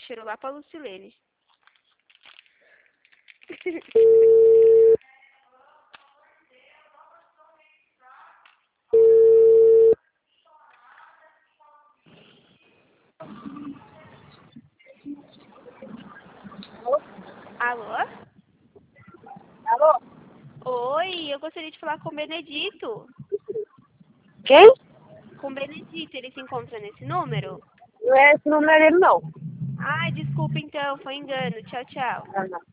cheiro lá pra Lucilene. Alô? Alô? Oi, eu gostaria de falar com o Benedito. Quem? Com o Benedito, ele se encontra nesse número? Não é esse número dele, não. Ai, desculpa então, foi engano. Tchau, tchau. Ah, não.